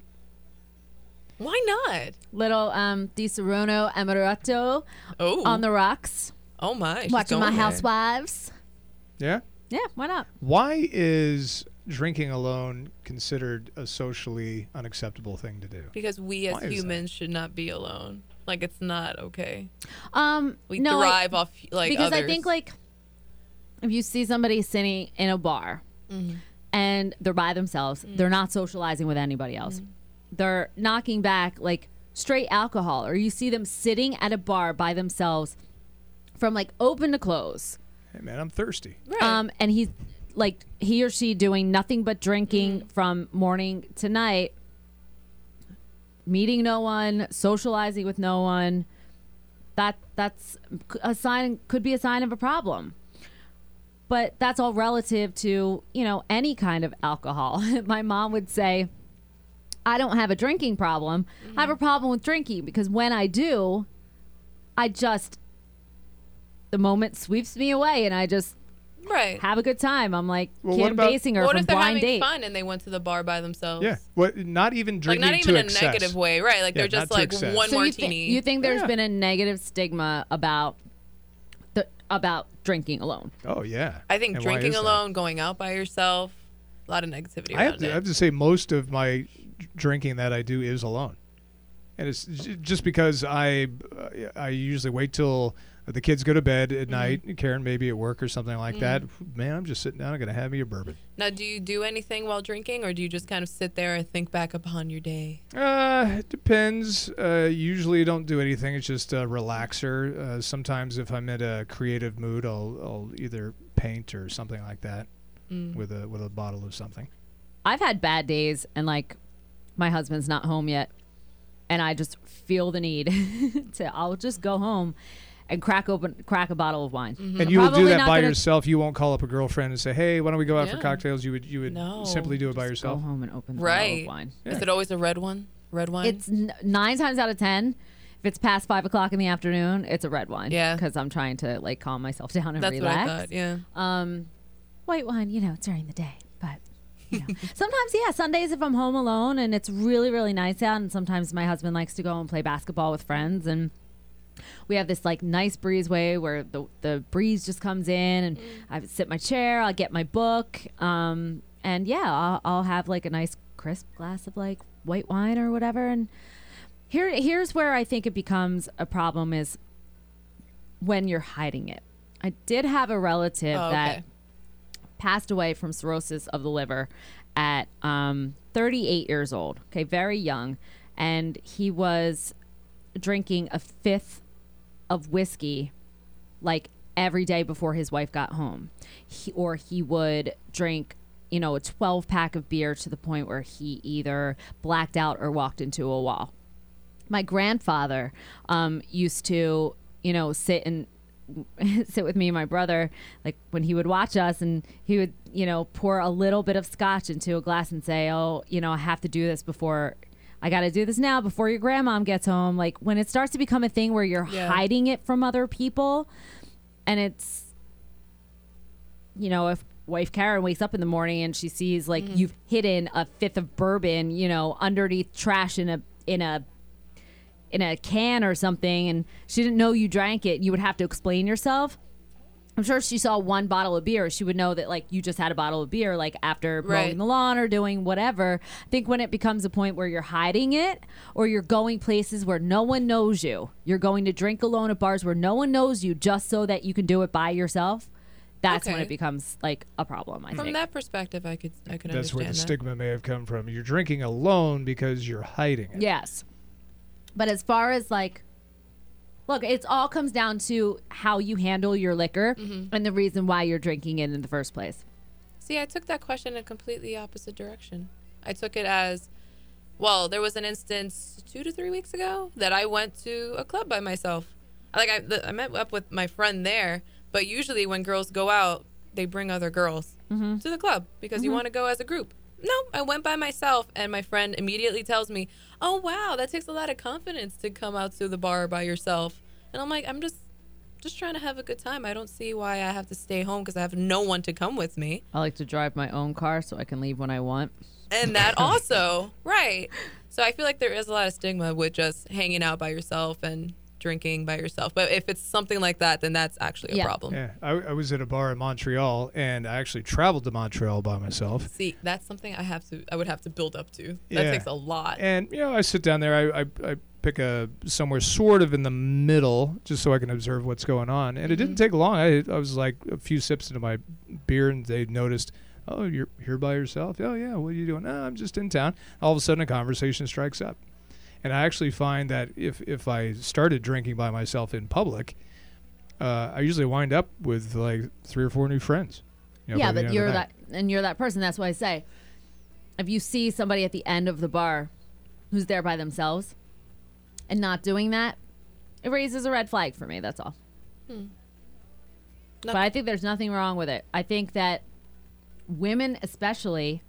Speaker 2: Why not?
Speaker 1: Little um, Di Serono Amaretto
Speaker 2: Oh.
Speaker 1: on the rocks.
Speaker 2: Oh my. she's
Speaker 1: Watching My
Speaker 2: going there.
Speaker 1: Housewives.
Speaker 3: Yeah.
Speaker 1: Yeah, why not?
Speaker 3: Why is drinking alone considered a socially unacceptable thing to do?
Speaker 2: Because we as
Speaker 3: Why is that?
Speaker 2: humans should not be alone. Like it's not okay.
Speaker 1: Um,
Speaker 2: We
Speaker 1: no, I-
Speaker 2: thrive off like
Speaker 1: because
Speaker 2: others.
Speaker 1: I think like if you see somebody sitting in a bar
Speaker 2: Mm-hmm.
Speaker 1: and they're by themselves, they're not socializing with anybody else.
Speaker 2: Mm-hmm.
Speaker 1: They're knocking back like straight alcohol, or you see them sitting at a bar by themselves from like open to close.
Speaker 3: Hey man, I'm thirsty.
Speaker 2: Right.
Speaker 1: Um, and he's like he or she doing nothing but drinking
Speaker 2: Mm.
Speaker 1: from morning to night, meeting no one, socializing with no one. That that's a sign, could be a sign of a problem. But that's all relative to, you know, any kind of alcohol. My mom would say, I don't have a drinking problem. I have a problem with drinking because when I do, I just, the moment sweeps me away and I just
Speaker 2: right.
Speaker 1: have a good time. I'm like
Speaker 3: Well, what
Speaker 1: Kim
Speaker 3: about-
Speaker 1: Basinger
Speaker 2: What
Speaker 1: from
Speaker 2: if they're
Speaker 1: Blind
Speaker 2: having
Speaker 1: Date.
Speaker 2: fun and they went to the bar by themselves?
Speaker 3: Yeah. What? Not even
Speaker 2: Like
Speaker 3: drinking
Speaker 2: not even
Speaker 3: to
Speaker 2: in a
Speaker 3: excess.
Speaker 2: negative way, right? Like
Speaker 3: Yeah,
Speaker 2: they're just
Speaker 3: not to
Speaker 2: like
Speaker 3: excess.
Speaker 2: one
Speaker 1: So you, thi-
Speaker 2: martini.
Speaker 1: you think there's
Speaker 3: Yeah.
Speaker 1: been a negative stigma about the about drinking alone?
Speaker 3: Oh yeah.
Speaker 2: I think
Speaker 3: And why
Speaker 2: drinking
Speaker 3: is that?
Speaker 2: alone, going out by yourself, a lot of negativity
Speaker 3: I
Speaker 2: around
Speaker 3: have, to, I
Speaker 2: it.
Speaker 3: have to say most of my drinking that I do is alone, and it's j- just because I uh, I usually wait till the kids go to bed at
Speaker 2: Mm-hmm.
Speaker 3: night. Karen maybe at work or something like that. Man, I'm just sitting down. I'm gonna have me a bourbon.
Speaker 2: Now, do you do anything while drinking, or do you just kind of sit there and think back upon your day?
Speaker 3: Uh, it depends. Uh, usually don't do anything. It's just a relaxer. Uh, sometimes if I'm in a creative mood, I'll I'll either paint or something like that
Speaker 2: Mm.
Speaker 3: with a with a bottle of something.
Speaker 1: I've had bad days and like my husband's not home yet and I just feel the need to I'll just go home and crack open crack a bottle of wine.
Speaker 2: Mm-hmm.
Speaker 3: And
Speaker 1: I'm
Speaker 3: you would do
Speaker 1: probably
Speaker 3: that
Speaker 1: not
Speaker 3: by
Speaker 1: gonna
Speaker 3: yourself. You won't call up a girlfriend and say, "Hey, why don't we go out for
Speaker 2: Yeah.
Speaker 3: cocktails?" You would you would
Speaker 2: No.
Speaker 3: simply do it by
Speaker 1: Go
Speaker 3: yourself.
Speaker 1: home and open the bottle of
Speaker 2: Right.
Speaker 1: wine.
Speaker 3: Yeah.
Speaker 2: Is it always a red one? Red wine?
Speaker 1: It's n- nine times out of ten. If it's past five o'clock in the afternoon, it's a red wine.
Speaker 2: Yeah.
Speaker 1: because I'm trying to like calm myself down and
Speaker 2: That's
Speaker 1: relax.
Speaker 2: what I thought. Yeah.
Speaker 1: Um, white wine, you know, during the day, but you know. Sometimes, yeah, Sundays if I'm home alone and it's really, really nice out, and sometimes my husband likes to go and play basketball with friends, and we have this like nice breezeway where the the breeze just comes in, and I sit in my chair, I'll get my book, um, and yeah, I'll, I'll have like a nice crisp glass of like white wine or whatever, and here here's where I think it becomes a problem is when you're hiding it. I did have a relative
Speaker 2: Oh,
Speaker 1: that
Speaker 2: okay.
Speaker 1: passed away from cirrhosis of the liver at um, thirty-eight years old. Okay, very young. And he was drinking a fifth of whiskey like every day before his wife got home. He, or he would drink, you know, a twelve pack of beer to the point where he either blacked out or walked into a wall. My grandfather um, used to, you know, sit and sit with me and my brother, like when he would watch us, and he would, you know, pour a little bit of scotch into a glass and say, oh, you know, I have to do this before, I got to do this now before your grandmom gets home. Like when it starts to become a thing where you're
Speaker 2: Yeah.
Speaker 1: hiding it from other people, and it's, you know, if wife Karen wakes up in the morning and she sees like
Speaker 2: Mm-hmm.
Speaker 1: you've hidden a fifth of bourbon, you know, underneath trash in a in a in a can or something, and she didn't know you drank it, you would have to explain yourself. I'm sure if she saw one bottle of beer, she would know that like you just had a bottle of beer, like after
Speaker 2: Right.
Speaker 1: mowing the lawn or doing whatever. I think when it becomes a point where you're hiding it, or you're going places where no one knows you, you're going to drink alone at bars where no one knows you just so that you can do it by yourself, That's when
Speaker 2: Okay.
Speaker 1: it becomes like a problem, I
Speaker 2: From
Speaker 1: think.
Speaker 2: that perspective, I could I could
Speaker 3: That's where
Speaker 2: understand
Speaker 3: the
Speaker 2: that.
Speaker 3: stigma may have come from. You're drinking alone because you're hiding it.
Speaker 1: Yes. But as far as like, look, it all comes down to how you handle your liquor
Speaker 2: Mm-hmm.
Speaker 1: and the reason why you're drinking it in the first place.
Speaker 2: See, I took that question in a completely opposite direction. I took it as, well, there was an instance two to three weeks ago that I went to a club by myself. Like I, the, I met up with my friend there, but usually when girls go out, they bring other girls
Speaker 1: Mm-hmm.
Speaker 2: to the club because you want to go as a group. No, I went by myself, and my friend immediately tells me, "Oh wow, that takes a lot of confidence to come out to the bar by yourself." And I'm like, I'm just, just trying to have a good time. I don't see why I have to stay home because I have no one to come with me.
Speaker 1: I like to drive my own car so I can leave when I want.
Speaker 2: And that also, right. So I feel like there is a lot of stigma with just hanging out by yourself and drinking by yourself. But if it's something like that, then that's actually a
Speaker 1: Yeah.
Speaker 2: problem.
Speaker 3: Yeah, I, I was at a bar in Montreal, and I actually traveled to Montreal by myself.
Speaker 2: See, that's something I have to, I would have to build up to. That
Speaker 3: Yeah.
Speaker 2: takes a lot.
Speaker 3: And you know, I sit down there. I, I, I pick a somewhere sort of in the middle, just so I can observe what's going on. And it didn't take long. I, I was like a few sips into my beer, and they noticed, "Oh, you're here by yourself? Oh, yeah. What are you doing?" "No, I'm just in town." All of a sudden, a conversation strikes up. And I actually find that if, if I started drinking by myself in public, uh, I usually wind up with like three or four new friends. You know,
Speaker 1: yeah,
Speaker 3: by the
Speaker 1: but
Speaker 3: end of
Speaker 1: you're
Speaker 3: the night.
Speaker 1: that, and you're that person. That's why I say, if you see somebody at the end of the bar who's there by themselves and not doing that, it raises a red flag for me. That's all.
Speaker 2: Hmm.
Speaker 1: But I think there's nothing wrong with it. I think that women, especially,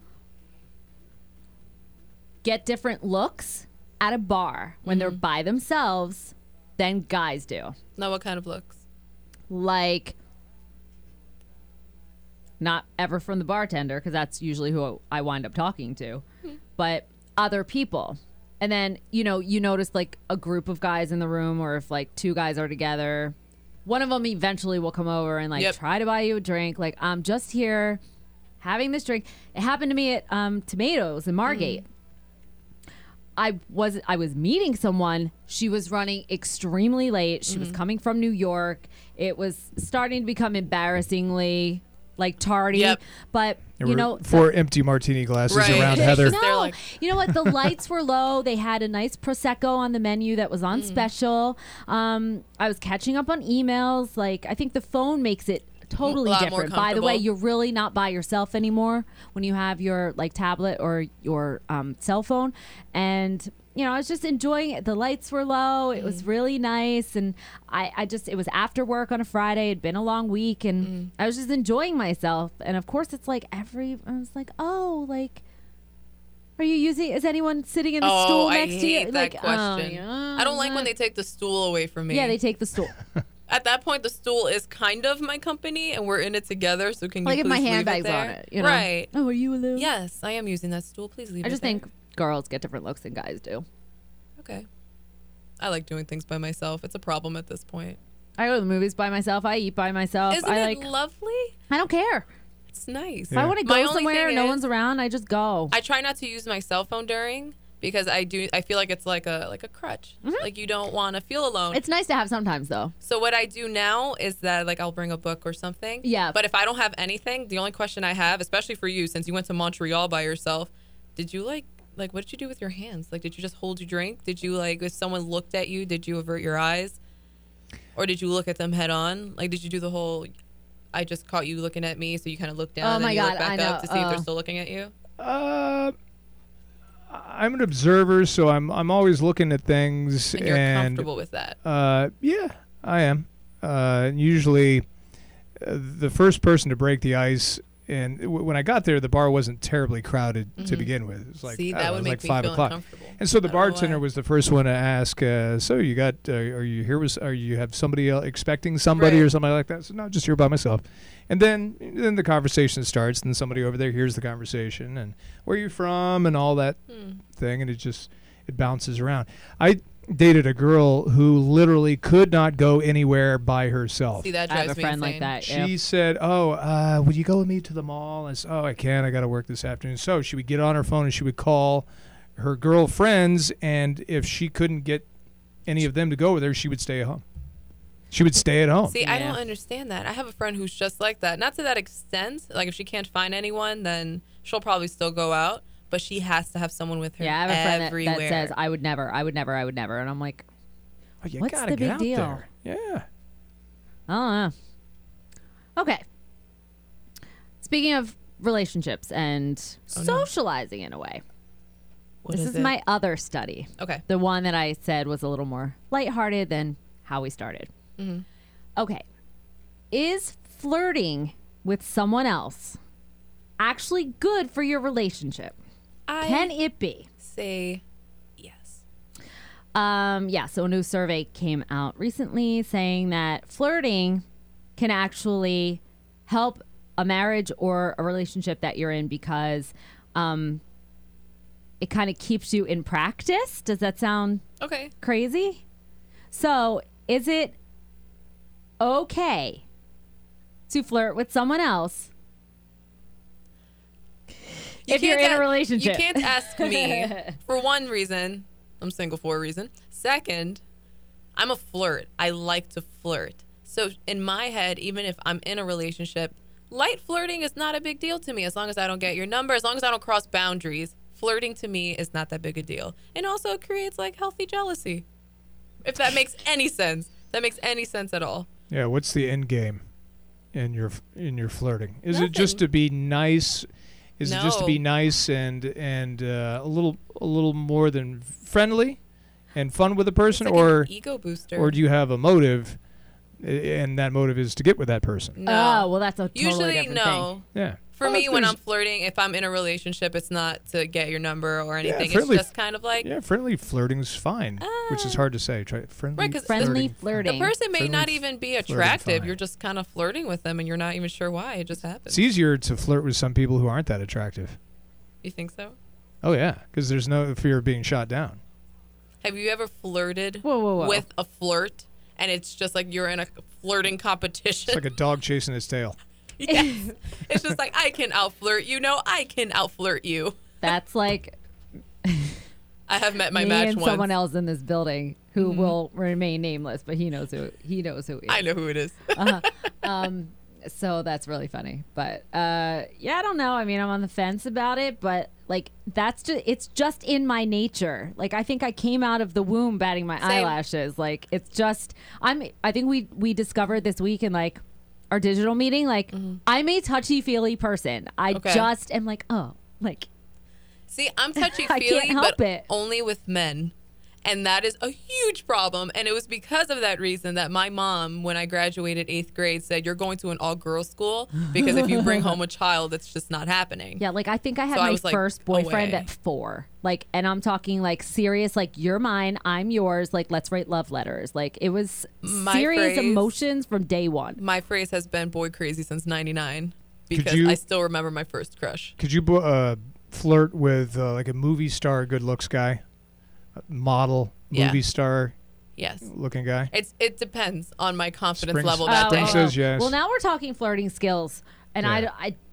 Speaker 1: get different looks at a bar when they're by themselves than guys do.
Speaker 2: Now, what kind of looks?
Speaker 1: Like, not ever from the bartender, because that's usually who I wind up talking to, but other people. And then, you know, you notice like a group of guys in the room, or if like two guys are together, one of them eventually will come over and like
Speaker 2: Yep.
Speaker 1: try to buy you a drink. Like, I'm just here having this drink. It happened to me at um, Tomatoes in Margate. I was I was meeting someone. She was running extremely late. She was coming from New York. It was starting to become embarrassingly like tardy.
Speaker 2: Yep.
Speaker 1: But
Speaker 3: There
Speaker 1: you
Speaker 3: were
Speaker 1: know,
Speaker 3: four empty martini glasses
Speaker 2: Right.
Speaker 3: around
Speaker 2: Yeah,
Speaker 3: Heather.
Speaker 2: They're
Speaker 1: no,
Speaker 2: like-
Speaker 1: you know what? The lights were low. They had a nice prosecco on the menu that was on special. Um, I was catching up on emails. Like, I think the phone makes it totally
Speaker 2: A lot more
Speaker 1: different. By the way,
Speaker 2: comfortable.
Speaker 1: you're really not by yourself anymore when you have your like tablet or your um, cell phone. And you know, I was just enjoying it. The lights were low. It
Speaker 2: Mm.
Speaker 1: was really nice, and I, I just it was after work on a Friday. It'd been a long week, and
Speaker 2: Mm.
Speaker 1: I was just enjoying myself. And of course, it's like every I was like, oh, like. Are you using? Is anyone sitting in the
Speaker 2: Oh,
Speaker 1: stool
Speaker 2: I
Speaker 1: next to
Speaker 2: hate
Speaker 1: you?
Speaker 2: that
Speaker 1: Like,
Speaker 2: question.
Speaker 1: oh,
Speaker 2: I don't like when
Speaker 1: yeah.
Speaker 2: they take the stool away from me.
Speaker 1: Yeah, they take the stool.
Speaker 2: At that point, the stool is kind of my company, and we're in it together. So can you
Speaker 1: Like if
Speaker 2: please
Speaker 1: my
Speaker 2: leave it
Speaker 1: handbag's
Speaker 2: there?
Speaker 1: on it, you know?
Speaker 2: Right.
Speaker 1: Oh, are you alone?
Speaker 2: Yes, I am using that stool. Please leave
Speaker 1: I
Speaker 2: it
Speaker 1: just
Speaker 2: there.
Speaker 1: think girls get different looks than guys do.
Speaker 2: Okay. I like doing things by myself. It's a problem at this point.
Speaker 1: I go to the movies by myself. I eat by myself.
Speaker 2: Isn't
Speaker 1: I
Speaker 2: it
Speaker 1: like.
Speaker 2: lovely?
Speaker 1: I don't care.
Speaker 2: It's nice.
Speaker 1: If I want to
Speaker 2: My
Speaker 1: go
Speaker 2: only
Speaker 1: somewhere,
Speaker 2: thing
Speaker 1: no
Speaker 2: is-
Speaker 1: one's around. I just go.
Speaker 2: I try not to use my cell phone during because I do. I feel like it's like a like a crutch. Like you don't want to feel alone.
Speaker 1: It's nice to have sometimes, though.
Speaker 2: So what I do now is that like I'll bring a book or something.
Speaker 1: Yeah.
Speaker 2: But if I don't have anything, the only question I have, especially for you, since you went to Montreal by yourself, did you like like what did you do with your hands? Like did you just hold your drink? Did you like if someone looked at you, did you avert your eyes? Or did you look at them head on? Like did you do the whole I just caught you looking at me, so you kind of look down
Speaker 1: Oh
Speaker 2: and
Speaker 1: my
Speaker 2: then you look
Speaker 1: God,
Speaker 2: back
Speaker 1: I know.
Speaker 2: up to see if they're
Speaker 1: Oh.
Speaker 2: still looking at you?
Speaker 3: Uh, I'm an observer, so I'm I'm always looking at things,
Speaker 2: And you're
Speaker 3: and
Speaker 2: comfortable with that.
Speaker 3: uh, yeah, I am. Uh, usually, uh, the first person to break the ice, and w- when I got there, the bar wasn't terribly crowded to
Speaker 2: Mhm.
Speaker 3: begin with. It was like
Speaker 2: See,
Speaker 3: I
Speaker 2: that
Speaker 3: don't know,
Speaker 2: would
Speaker 3: it was
Speaker 2: make
Speaker 3: like
Speaker 2: me
Speaker 3: five
Speaker 2: feel
Speaker 3: o'clock.
Speaker 2: uncomfortable.
Speaker 3: And so the
Speaker 2: I don't know
Speaker 3: bartender
Speaker 2: why.
Speaker 3: was the first one to ask, uh, "So you got? Uh, are you here? Was are you have somebody else expecting somebody
Speaker 2: Right.
Speaker 3: or something like that?" So no, just here by myself. And then then the conversation starts, and somebody over there hears the conversation, and where you from, and all that
Speaker 2: Hmm.
Speaker 3: thing, and it just it bounces around. I dated a girl who literally could not go anywhere by herself.
Speaker 2: See, that
Speaker 1: I
Speaker 2: drives
Speaker 1: have a
Speaker 2: me
Speaker 1: friend like
Speaker 2: insane.
Speaker 1: that.
Speaker 3: She
Speaker 1: yeah.
Speaker 3: said, "Oh, uh, would you go with me to the mall?" And I said, "Oh, I can't. I got to work this afternoon." So she would get on her phone and she would call her girlfriends, and if she couldn't get any of them to go with her, she would stay at home. She would stay at home.
Speaker 2: See, I
Speaker 1: Yeah.
Speaker 2: don't understand that. I have a friend who's just like that. Not to that extent. Like, if she can't find anyone, then she'll probably still go out. But she has to have someone with her
Speaker 1: Yeah, I have a friend that,
Speaker 2: everywhere.
Speaker 1: that says, I would never, I would never, I would never. And I'm like,
Speaker 3: Oh, you
Speaker 1: What's
Speaker 3: gotta
Speaker 1: the
Speaker 3: get
Speaker 1: big
Speaker 3: out
Speaker 1: deal?
Speaker 3: there. Yeah.
Speaker 1: I don't know. Okay. Speaking of relationships and
Speaker 2: Oh, no.
Speaker 1: socializing in a way,
Speaker 2: What
Speaker 1: this
Speaker 2: is
Speaker 1: is
Speaker 2: it?
Speaker 1: my other study.
Speaker 2: Okay.
Speaker 1: The one that I said was a little more lighthearted than how we started.
Speaker 2: Mhm.
Speaker 1: Okay. Is flirting with someone else actually good for your relationship?
Speaker 2: I
Speaker 1: Can it be?
Speaker 2: say yes.
Speaker 1: Um, yeah, so a new survey came out recently saying that flirting can actually help a marriage or a relationship that you're in because um, it kind of keeps you in practice. Does that sound
Speaker 2: Okay.
Speaker 1: crazy? So, is it okay to flirt with someone else
Speaker 2: You
Speaker 1: if you're
Speaker 2: can't
Speaker 1: in a
Speaker 2: a-
Speaker 1: relationship?
Speaker 2: You can't ask me. For one reason, I'm single for a reason. Second, I'm a flirt. I like to flirt. So in my head, even if I'm in a relationship, light flirting is not a big deal to me as long as I don't get your number, as long as I don't cross boundaries. Flirting to me is not that big a deal. And also it creates like healthy jealousy. If that makes any sense. That makes any sense at all.
Speaker 3: Yeah. What's the end game in your in your flirting? Is it just
Speaker 2: Nothing.
Speaker 3: to be nice? Is it just to
Speaker 2: No.
Speaker 3: be nice and and uh, a little a little more than friendly and fun with the person,
Speaker 2: It's like
Speaker 3: or
Speaker 2: an ego booster.
Speaker 3: or do you have a motive, a- and that motive is to get with that person?
Speaker 2: no.
Speaker 1: Oh, well, that's a totally
Speaker 2: Usually
Speaker 1: different
Speaker 2: no.
Speaker 3: Yeah.
Speaker 2: For
Speaker 3: Well,
Speaker 2: me,
Speaker 3: if
Speaker 2: when
Speaker 3: there's-
Speaker 2: I'm flirting, if I'm in a relationship, it's not to get your number or anything.
Speaker 3: friendly-
Speaker 2: it's just kind of like,
Speaker 3: Yeah, friendly flirting's fine, which is
Speaker 2: Uh,
Speaker 3: hard to say. Try friendly.
Speaker 2: Right, 'cause
Speaker 1: Friendly
Speaker 3: flirting.
Speaker 1: flirting.
Speaker 2: the person may
Speaker 3: Friendly
Speaker 2: not
Speaker 3: f-
Speaker 2: even be
Speaker 3: flirting
Speaker 2: attractive.
Speaker 3: fine.
Speaker 2: You're just kind of flirting with them and you're not even sure why. It just happens.
Speaker 3: It's easier to flirt with some people who aren't that attractive.
Speaker 2: You think so?
Speaker 3: Oh yeah, because there's no fear of being shot down.
Speaker 2: Have you ever flirted
Speaker 1: Whoa, whoa, whoa.
Speaker 2: with a flirt and it's just like you're in a flirting competition?
Speaker 3: It's like a dog chasing its tail.
Speaker 2: Yes. It's just like, I can outflirt you. No, I can outflirt you.
Speaker 1: That's like
Speaker 2: I have met my
Speaker 1: me
Speaker 2: match
Speaker 1: and
Speaker 2: once.
Speaker 1: someone else in this building who will remain nameless, but he knows who he knows who he is.
Speaker 2: I know who it is.
Speaker 1: Um, so that's really funny. But uh, yeah, I don't know. I mean, I'm on the fence about it, but like that's just it's just in my nature. Like I think I came out of the womb batting my
Speaker 2: Same.
Speaker 1: eyelashes. Like it's just I'm. I think we we discovered this week in like our digital meeting. Like I'm a touchy feely person. I
Speaker 2: Okay.
Speaker 1: just am like oh like.
Speaker 2: See, I'm touchy
Speaker 1: I
Speaker 2: feely,
Speaker 1: can't help
Speaker 2: but
Speaker 1: it.
Speaker 2: only with men. And that is a huge problem. And it was because of that reason that my mom, when I graduated eighth grade, said, you're going to an all girls school because if you bring home a child, it's just not happening.
Speaker 1: Yeah, like I think I had
Speaker 2: So I
Speaker 1: my
Speaker 2: was, like,
Speaker 1: first boyfriend
Speaker 2: away.
Speaker 1: at four. Like, and I'm talking like serious, like you're mine, I'm yours. Like, let's write love letters. Like, it was
Speaker 2: My
Speaker 1: serious
Speaker 2: phrase-
Speaker 1: emotions from day one.
Speaker 2: My phrase has been boy crazy since ninety-nine because
Speaker 3: you-
Speaker 2: I still remember my first crush.
Speaker 3: Could you bo- uh, flirt with uh, like a movie star, good looks guy, a model,
Speaker 2: Yeah.
Speaker 3: movie star
Speaker 2: Yes.
Speaker 3: looking guy?
Speaker 2: It's It depends on my confidence
Speaker 3: Springs-
Speaker 2: level
Speaker 3: Oh,
Speaker 2: that
Speaker 3: Spring
Speaker 2: day.
Speaker 3: says yes.
Speaker 1: Well, now we're talking flirting skills, and
Speaker 3: Yeah.
Speaker 1: I, I,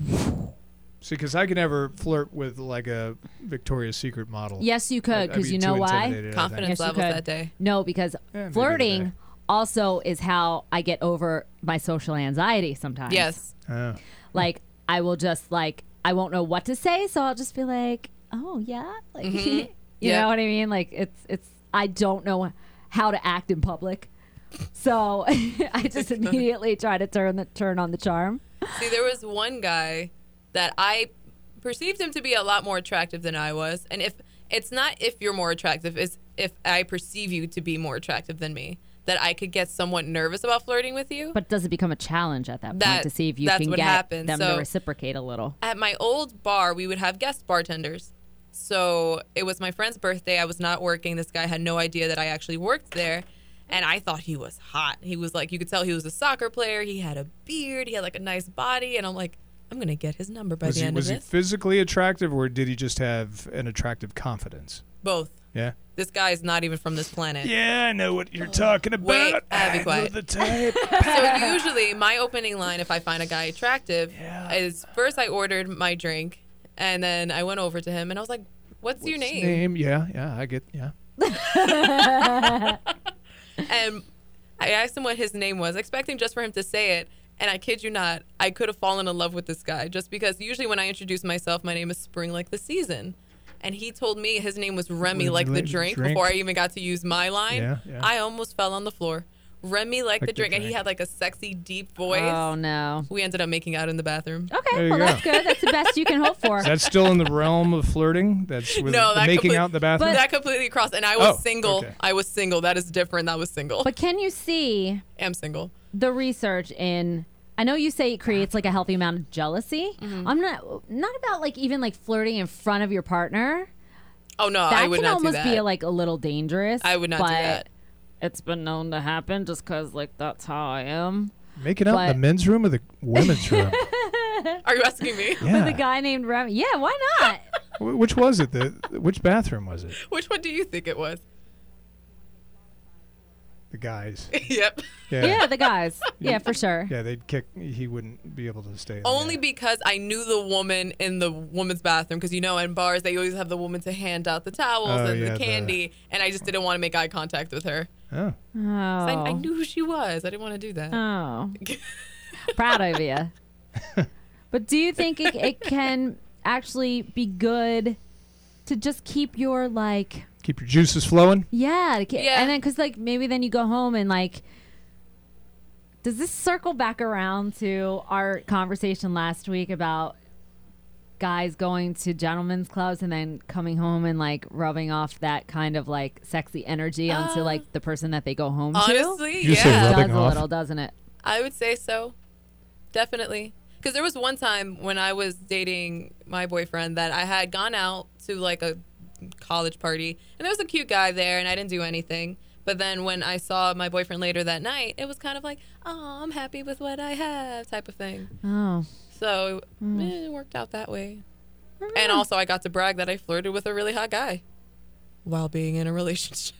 Speaker 3: See, because I could never flirt with like a Victoria's Secret model.
Speaker 1: yes, you
Speaker 3: I'd-
Speaker 1: could,
Speaker 3: I'd
Speaker 1: because
Speaker 3: be
Speaker 1: you
Speaker 3: too
Speaker 1: know why?
Speaker 3: intimidated, I think.
Speaker 2: Confidence
Speaker 1: Yes, you
Speaker 2: levels
Speaker 1: could.
Speaker 2: that day.
Speaker 1: No, because
Speaker 3: Yeah, maybe
Speaker 1: flirting
Speaker 3: today.
Speaker 1: also is how I get over my social anxiety sometimes.
Speaker 2: Yes.
Speaker 3: Oh.
Speaker 1: Like I will just like I won't know what to say, so I'll just be like, "Oh yeah," like you
Speaker 2: Yep.
Speaker 1: know what I mean? Like it's it's I don't know how to act in public, so I just immediately try to turn the turn on the charm.
Speaker 2: See, there was one guy that I perceived him to be a lot more attractive than I was. And if it's not if you're more attractive, it's if I perceive you to be more attractive than me, that I could get somewhat nervous about flirting with you.
Speaker 1: But does it become a challenge at that point
Speaker 2: That-
Speaker 1: to see if you
Speaker 2: that's
Speaker 1: can
Speaker 2: what
Speaker 1: get
Speaker 2: happened.
Speaker 1: them
Speaker 2: So-
Speaker 1: to reciprocate a little?
Speaker 2: At my old bar, we would have guest bartenders. So it was my friend's birthday. I was not working. This guy had no idea that I actually worked there. And I thought he was hot. He was like, you could tell he was a soccer player. He had a beard. He had like a nice body. And I'm like, I'm going to get his number by
Speaker 3: Was
Speaker 2: the
Speaker 3: he
Speaker 2: end
Speaker 3: was
Speaker 2: of
Speaker 3: he
Speaker 2: this.
Speaker 3: physically attractive, or did he just have an attractive confidence?
Speaker 2: Both.
Speaker 3: Yeah.
Speaker 2: This guy is not even from this planet.
Speaker 3: Yeah, I know what you're talking about.
Speaker 2: Wait, uh, be
Speaker 3: I know
Speaker 2: quiet.
Speaker 3: the type.
Speaker 2: So usually my opening line, if I find a guy attractive,
Speaker 3: Yeah.
Speaker 2: is first I ordered my drink, and then I went over to him and I was like, "What's, your
Speaker 3: What's
Speaker 2: name?"
Speaker 3: Name? Yeah, yeah, I get. Yeah.
Speaker 2: And I asked him what his name was, expecting just for him to say it. And I kid you not, I could have fallen in love with this guy just because usually when I introduce myself, my name is Spring like the season. And he told me his name was Remy like the drink,
Speaker 3: drink
Speaker 2: before I even got to use my line.
Speaker 3: Yeah, yeah.
Speaker 2: I almost fell on the floor. Remy like,
Speaker 3: Like
Speaker 2: the,
Speaker 3: the
Speaker 2: drink. And he
Speaker 3: drink.
Speaker 2: had like a sexy, deep voice.
Speaker 1: Oh no.
Speaker 2: We ended up making out in the bathroom.
Speaker 3: There
Speaker 1: Okay,
Speaker 3: you
Speaker 1: well
Speaker 3: go.
Speaker 1: that's good. That's the best you can hope for.
Speaker 3: Is that still in the realm of flirting? That's with
Speaker 2: No,
Speaker 3: the
Speaker 2: that
Speaker 3: making
Speaker 2: complete-
Speaker 3: out in the bathroom?
Speaker 1: But-
Speaker 2: That completely crossed. And I was
Speaker 3: Oh,
Speaker 2: single.
Speaker 3: okay.
Speaker 2: I was single. That is different. That was single.
Speaker 1: But can you see
Speaker 2: I'm single.
Speaker 1: the research in? I know you say it creates like a healthy amount of jealousy.
Speaker 2: Mm-hmm.
Speaker 1: I'm not not about like even like flirting in front of your partner.
Speaker 2: Oh, no,
Speaker 1: That
Speaker 2: I would
Speaker 1: can
Speaker 2: not do
Speaker 1: almost
Speaker 2: that.
Speaker 1: be like a little dangerous.
Speaker 2: I would not do
Speaker 1: but
Speaker 2: that.
Speaker 1: It's been known to happen just because like that's how I am.
Speaker 3: Making out in
Speaker 1: but-
Speaker 3: the men's room or the women's room?
Speaker 2: Are you asking me?
Speaker 1: With
Speaker 3: Yeah.
Speaker 1: a guy named Remy. Yeah, why not?
Speaker 3: Wh- Which was it? The which bathroom was it?
Speaker 2: Which one do you think it was?
Speaker 3: The guys.
Speaker 2: Yep.
Speaker 3: Yeah.
Speaker 1: yeah, the guys. Yeah, for sure.
Speaker 3: Yeah, they'd kick. He wouldn't be able to stay. in
Speaker 2: Only
Speaker 3: there.
Speaker 2: because I knew the woman in the woman's bathroom. Because, you know, in bars, they always have the woman to hand out the towels
Speaker 3: Oh,
Speaker 2: and
Speaker 3: yeah,
Speaker 2: the
Speaker 3: the-
Speaker 2: candy. And I just didn't want to make eye contact with her.
Speaker 3: Oh.
Speaker 1: Oh.
Speaker 2: I, I knew who she was. I didn't want to do that.
Speaker 1: Oh. Proud of you. But do you think it, it can actually be good to just keep your like
Speaker 3: Keep your juices flowing.
Speaker 1: yeah, to ke-
Speaker 2: Yeah.
Speaker 1: and then because like maybe then you go home and like does this circle back around to our conversation last week about guys going to gentlemen's clubs and then coming home and like rubbing off that kind of like sexy energy onto
Speaker 2: Uh,
Speaker 1: like the person that they go home
Speaker 2: Honestly,
Speaker 3: You say
Speaker 2: yeah.
Speaker 3: rubbing
Speaker 1: to? Does a
Speaker 3: off.
Speaker 1: little, doesn't it?
Speaker 2: I would say so. Definitely. Because there was one time when I was dating my boyfriend that I had gone out to like a college party and there was a cute guy there and I didn't do anything. But then when I saw my boyfriend later that night, it was kind of like, oh, I'm happy with what I have type of thing.
Speaker 1: Oh.
Speaker 2: So
Speaker 1: Hmm.
Speaker 2: eh, it worked out that way. And also I got to brag that I flirted with a really hot guy while being in a relationship.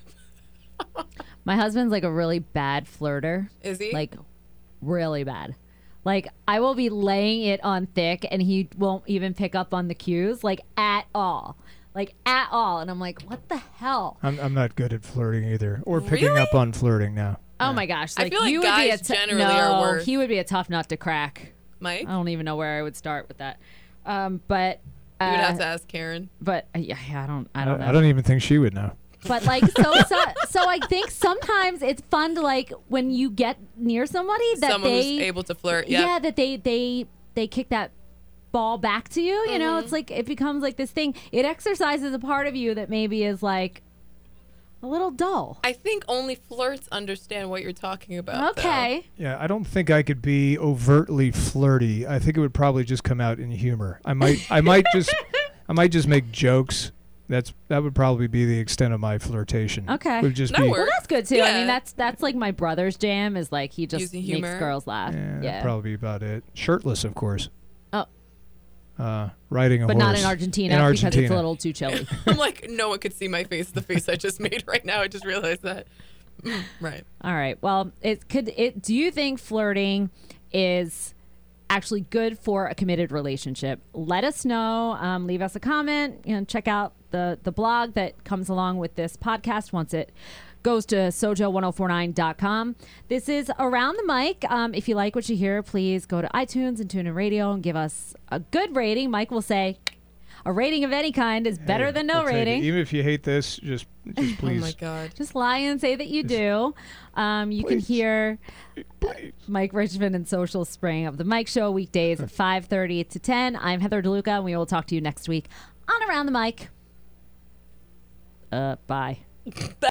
Speaker 1: My husband's like a really bad flirter.
Speaker 2: Is he?
Speaker 1: Like really bad. Like I will be laying it on thick and he won't even pick up on the cues like at all. Like at all. And I'm like, what the hell?
Speaker 3: I'm I'm not good at flirting either, or picking
Speaker 2: Really?
Speaker 3: up on flirting now.
Speaker 1: Oh my gosh.
Speaker 2: I
Speaker 1: Like
Speaker 2: feel like
Speaker 1: you would be a
Speaker 2: guys
Speaker 1: t-
Speaker 2: generally
Speaker 1: no,
Speaker 2: are worse.
Speaker 1: he would be a tough nut to crack.
Speaker 2: Mike?
Speaker 1: I don't even know where I would start with that. Um, but uh,
Speaker 2: You would have to ask Karen.
Speaker 1: but uh, yeah, yeah, I don't I don't know.
Speaker 3: I don't even think she would know.
Speaker 1: But like so, so so I think sometimes it's fun to like when you get near somebody that
Speaker 2: Someone
Speaker 1: they
Speaker 2: who's able to flirt. Yep.
Speaker 1: yeah that they they they kick that ball back to you. You know,
Speaker 2: Mm-hmm.
Speaker 1: it's like it becomes like this thing. It exercises a part of you that maybe is like a little dull.
Speaker 2: I think only flirts understand what you're talking about. though.
Speaker 1: Okay.
Speaker 3: Yeah, I don't think I could be overtly flirty. I think it would probably just come out in humor. I might I might just I might just make jokes. That's that would probably be the extent of my flirtation.
Speaker 1: Okay.
Speaker 3: Would just
Speaker 2: That
Speaker 3: be
Speaker 2: works.
Speaker 1: Well, that's good too. I
Speaker 2: Yeah.
Speaker 1: mean, that's that's like my brother's jam. Is like he just
Speaker 2: Using
Speaker 1: makes
Speaker 2: humor.
Speaker 1: girls laugh.
Speaker 3: yeah,
Speaker 1: Yeah,
Speaker 3: that'd probably be about it. Shirtless, of course.
Speaker 1: Oh.
Speaker 3: Uh, riding a
Speaker 1: but
Speaker 3: horse.
Speaker 1: not in Argentina,
Speaker 3: In
Speaker 1: because it's
Speaker 3: Argentina.
Speaker 1: a little too chilly.
Speaker 2: I'm like, no one could see my face. The face I just made right now. I just realized that. Mm, right.
Speaker 1: All right. Well, it could. It. Do you think flirting is actually good for a committed relationship? Let us know. Um, leave us a comment. You know, check out the the blog that comes along with this podcast once it goes to sojo ten forty-nine dot com. This is Around the Mic. Um, if you like what you hear, please go to iTunes and tune in radio and give us a good rating. Mike will say a rating of any kind is better
Speaker 3: Hey,
Speaker 1: than no
Speaker 3: we'll take it.
Speaker 1: rating.
Speaker 3: Even if you hate this, just just
Speaker 2: Oh my
Speaker 3: please.
Speaker 2: God.
Speaker 1: Just lie and say that you do. Um, you can
Speaker 3: Please.
Speaker 1: hear
Speaker 3: please.
Speaker 1: Mike Richmond and Social Spring of the Mike Show weekdays at five thirty to ten. I'm Heather DeLuca, and we will talk to you next week on Around the Mic. Uh, bye.